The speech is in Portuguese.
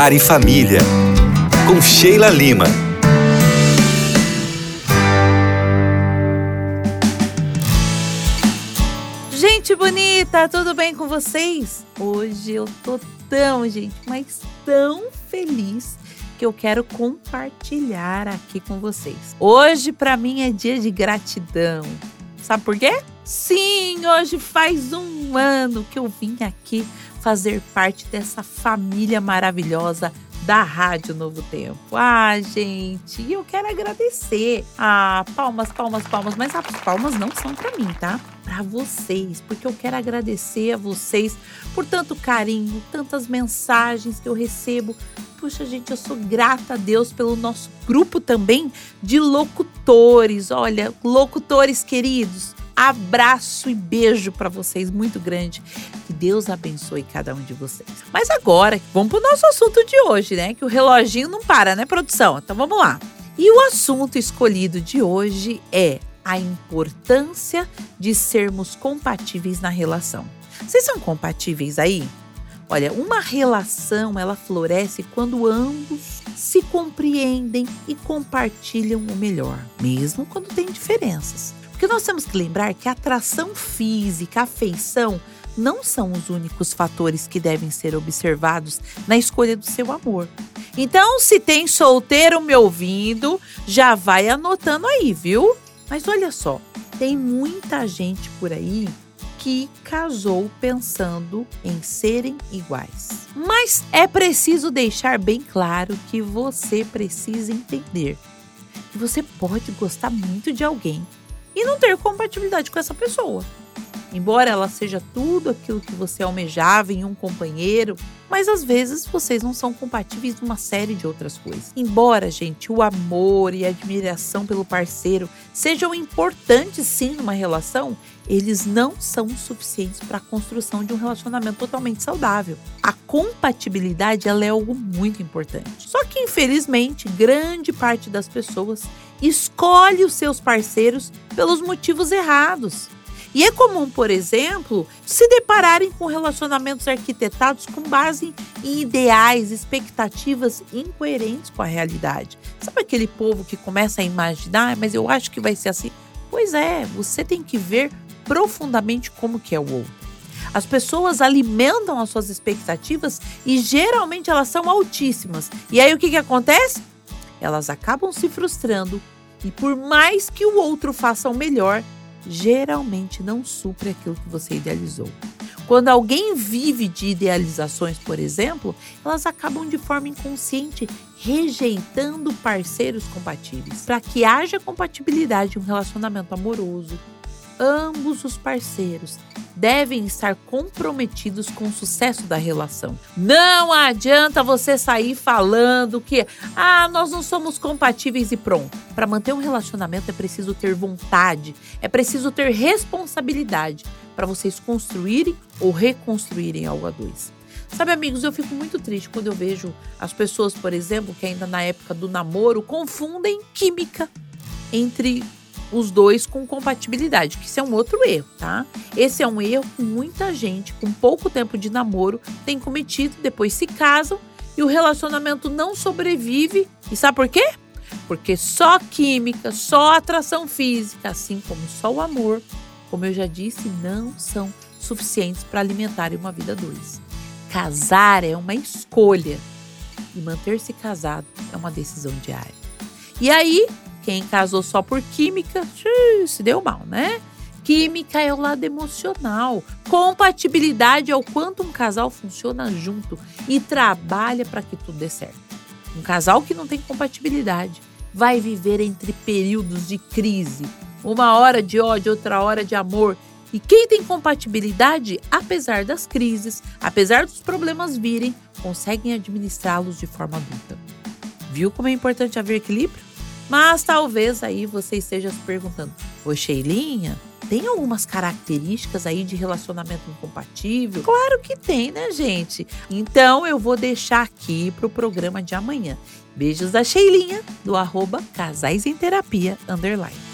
Lar e Família, com Sheila Lima. Gente bonita, tudo bem com vocês? Hoje eu tô mas tão feliz que eu quero compartilhar aqui com vocês. Hoje pra mim é dia de gratidão. Sabe por quê? Sim, hoje faz um ano que eu vim aqui fazer parte dessa família maravilhosa da Rádio Novo Tempo. Gente, eu quero agradecer. Palmas, mas as palmas não são pra mim, tá? Pra vocês, porque eu quero agradecer a vocês por tanto carinho, tantas mensagens que eu recebo. Puxa, gente, eu sou grata a Deus pelo nosso grupo também de locutores. Olha, locutores queridos, abraço e beijo pra vocês muito grande. Que Deus abençoe cada um de vocês. Mas agora, vamos pro nosso assunto de hoje, né? Que o reloginho não para, né, produção? Então vamos lá. E o assunto escolhido de hoje é a importância de sermos compatíveis na relação. Vocês são compatíveis aí? Olha, uma relação, ela floresce quando ambos se compreendem e compartilham o melhor, mesmo quando tem diferenças. Porque nós temos que lembrar que a atração física, a afeição, não são os únicos fatores que devem ser observados na escolha do seu amor. Então, se tem solteiro me ouvindo, já vai anotando aí, viu? Mas olha só, tem muita gente por aí que casou pensando em serem iguais. Mas é preciso deixar bem claro que você precisa entender que você pode gostar muito de alguém e não ter compatibilidade com essa pessoa. Embora ela seja tudo aquilo que você almejava em um companheiro, mas às vezes vocês não são compatíveis numa série de outras coisas. Embora, gente, o amor e a admiração pelo parceiro sejam importantes sim numa relação, eles não são suficientes para a construção de um relacionamento totalmente saudável. A compatibilidade, ela é algo muito importante. Só que, infelizmente, grande parte das pessoas escolhe os seus parceiros pelos motivos errados. E é comum, por exemplo, se depararem com relacionamentos arquitetados com base em ideais, expectativas incoerentes com a realidade. Sabe aquele povo que começa a imaginar, mas eu acho que vai ser assim? Pois é, você tem que ver profundamente como que é o outro. As pessoas alimentam as suas expectativas e geralmente elas são altíssimas. E aí o que acontece? Elas acabam se frustrando e por mais que o outro faça o melhor, geralmente não supre aquilo que você idealizou. Quando alguém vive de idealizações, por exemplo, elas acabam de forma inconsciente rejeitando parceiros compatíveis. Para que haja compatibilidade em um relacionamento amoroso, ambos os parceiros devem estar comprometidos com o sucesso da relação. Não adianta você sair falando que nós não somos compatíveis e pronto. Para manter um relacionamento é preciso ter vontade, é preciso ter responsabilidade para vocês construírem ou reconstruírem algo a dois. Sabe, amigos, eu fico muito triste quando eu vejo as pessoas, por exemplo, que ainda na época do namoro confundem química entre os dois com compatibilidade, que isso é um outro erro, tá? Esse é um erro que muita gente, com pouco tempo de namoro, tem cometido, depois se casam e o relacionamento não sobrevive. E sabe por quê? Porque só química, só atração física, assim como só o amor, como eu já disse, não são suficientes para alimentarem uma vida a dois. Casar é uma escolha e manter-se casado é uma decisão diária. E aí, quem casou só por química, se deu mal, né? Química é o lado emocional. Compatibilidade é o quanto um casal funciona junto e trabalha para que tudo dê certo. Um casal que não tem compatibilidade vai viver entre períodos de crise. Uma hora de ódio, outra hora de amor. E quem tem compatibilidade, apesar das crises, apesar dos problemas virem, conseguem administrá-los de forma adulta. Viu como é importante haver equilíbrio? Mas talvez aí você esteja se perguntando: ô Sheilinha, tem algumas características aí de relacionamento incompatível? Claro que tem, né, gente? Então eu vou deixar aqui pro programa de amanhã. Beijos da Sheilinha, do @casaisemterapia_.